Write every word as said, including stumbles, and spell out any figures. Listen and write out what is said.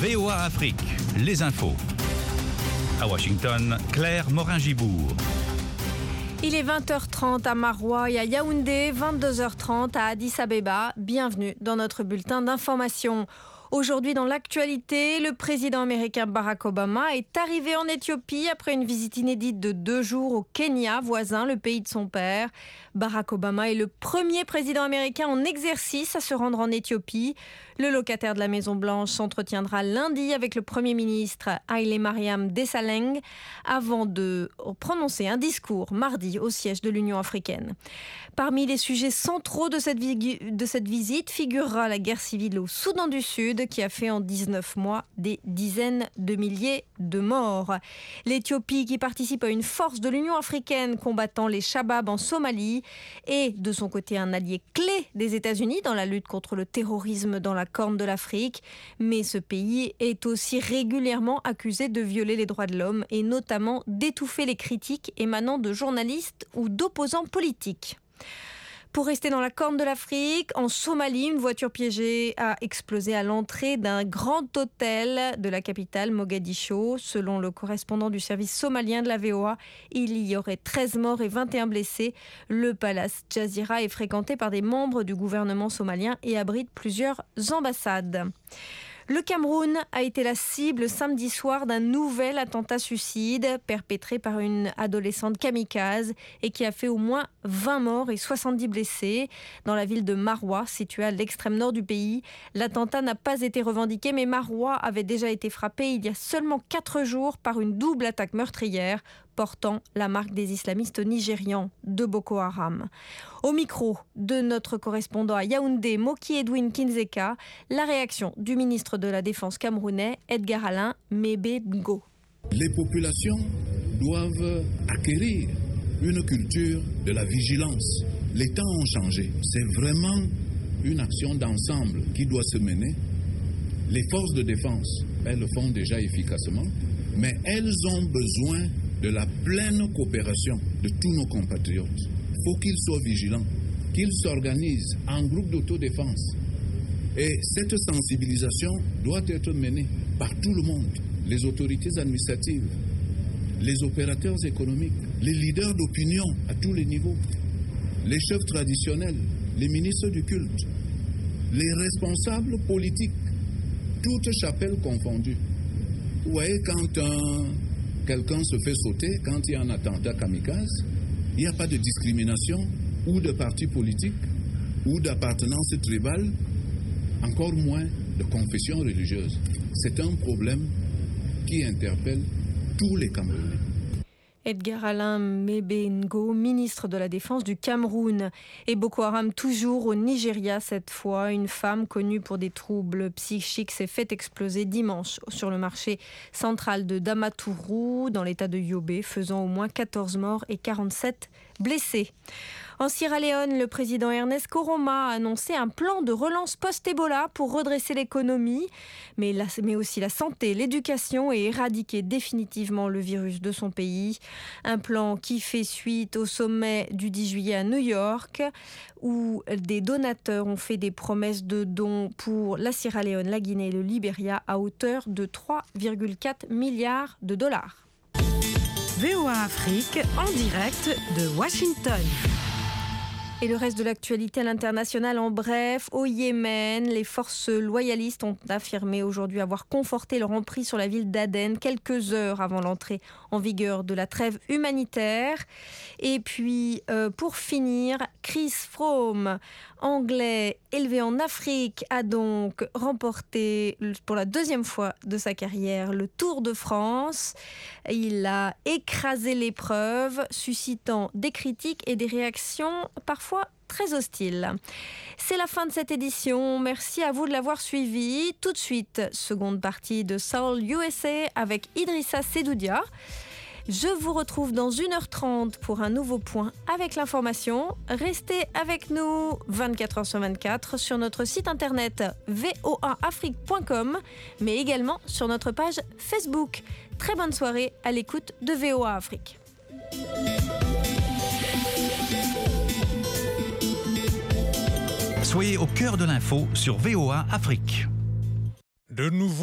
V O A Afrique, les infos. À Washington, Claire Morin-Gibourg. Il est vingt heures trente à Maroua et à Yaoundé, vingt-deux heures trente à Addis Abeba. Bienvenue dans notre bulletin d'information. Aujourd'hui, dans l'actualité, le président américain Barack Obama est arrivé en Éthiopie après une visite inédite de deux jours au Kenya, voisin, le pays de son père. Barack Obama est le premier président américain en exercice à se rendre en Éthiopie. Le locataire de la Maison-Blanche s'entretiendra lundi avec le Premier ministre Haile Mariam Desalegn avant de prononcer un discours mardi au siège de l'Union africaine. Parmi les sujets centraux de cette, vi- de cette visite figurera la guerre civile au Soudan du Sud qui a fait en dix-neuf mois des dizaines de milliers de morts. L'Éthiopie qui participe à une force de l'Union africaine combattant les Shabab en Somalie est de son côté un allié clé des États-Unis dans la lutte contre le terrorisme dans la Corne de l'Afrique. Mais ce pays est aussi régulièrement accusé de violer les droits de l'homme et notamment d'étouffer les critiques émanant de journalistes ou d'opposants politiques. Pour rester dans la Corne de l'Afrique, en Somalie, une voiture piégée a explosé à l'entrée d'un grand hôtel de la capitale Mogadiscio. Selon le correspondant du service somalien de la V O A, il y aurait treize morts et vingt et un blessés. Le palace Jazira est fréquenté par des membres du gouvernement somalien et abrite plusieurs ambassades. Le Cameroun a été la cible samedi soir d'un nouvel attentat suicide perpétré par une adolescente kamikaze et qui a fait au moins vingt morts et soixante-dix blessés dans la ville de Maroua, située à l'extrême nord du pays. L'attentat n'a pas été revendiqué, mais Maroua avait déjà été frappé il y a seulement quatre jours par une double attaque meurtrière portant la marque des islamistes nigérians de Boko Haram. Au micro de notre correspondant à Yaoundé, Moki Edwin Kinzeka, la réaction du ministre de la Défense camerounais, Edgar Alain Mebe Ngo. Les populations doivent acquérir une culture de la vigilance. Les temps ont changé. C'est vraiment une action d'ensemble qui doit se mener. Les forces de défense, elles le font déjà efficacement, mais elles ont besoin de la pleine coopération de tous nos compatriotes. Il faut qu'ils soient vigilants, qu'ils s'organisent en groupe d'autodéfense. Et cette sensibilisation doit être menée par tout le monde, les autorités administratives, les opérateurs économiques, les leaders d'opinion à tous les niveaux, les chefs traditionnels, les ministres du culte, les responsables politiques, toutes chapelles confondues. Vous voyez, quand un, quelqu'un se fait sauter, quand il y a un attentat kamikaze, il n'y a pas de discrimination ou de parti politique ou d'appartenance tribale, encore moins de confession religieuse. C'est un problème qui interpelle tous les Camerounais. Edgar Alain Mebe Ngo, ministre de la Défense du Cameroun. Et Boko Haram toujours au Nigeria cette fois. Une femme connue pour des troubles psychiques s'est fait exploser dimanche sur le marché central de Damaturu dans l'état de Yobe, faisant au moins quatorze morts et quarante-sept blessés. En Sierra Leone, le président Ernest Koroma a annoncé un plan de relance post-Ebola pour redresser l'économie, mais, la, mais aussi la santé, l'éducation et éradiquer définitivement le virus de son pays. Un plan qui fait suite au sommet du dix juillet à New York, où des donateurs ont fait des promesses de dons pour la Sierra Leone, la Guinée et le Libéria à hauteur de trois virgule quatre milliards de dollars. V O A Afrique en direct de Washington. Et le reste de l'actualité à l'international en bref, au Yémen, les forces loyalistes ont affirmé aujourd'hui avoir conforté leur emprise sur la ville d'Aden quelques heures avant l'entrée en vigueur de la trêve humanitaire. Et puis, euh, pour finir, Chris Froome, anglais élevé en Afrique, a donc remporté pour la deuxième fois de sa carrière le Tour de France. Il a écrasé l'épreuve, suscitant des critiques et des réactions parfois très hostile. C'est la fin de cette édition. Merci à vous de l'avoir suivi. Tout de suite, seconde partie de Soul U S A avec Idrissa Sedoudia. Je vous retrouve dans une heure trente pour un nouveau point avec l'information. Restez avec nous vingt-quatre heures sur vingt-quatre sur notre site internet v o a afrique point com, mais également sur notre page Facebook. Très bonne soirée à l'écoute de V O A Afrique. Soyez au cœur de l'info sur V O A Afrique. De nouveau